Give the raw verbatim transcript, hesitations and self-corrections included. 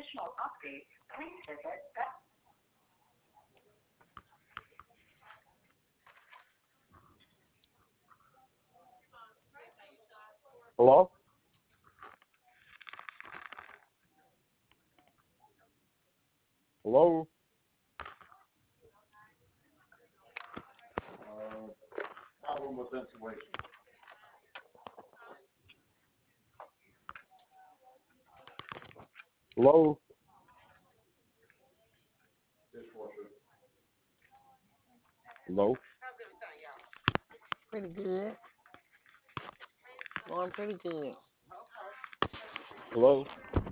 Hello? Hello? Uh, problem with insulation. Hello? Dishwasher. Hello? Pretty good. Going pretty good. Hello?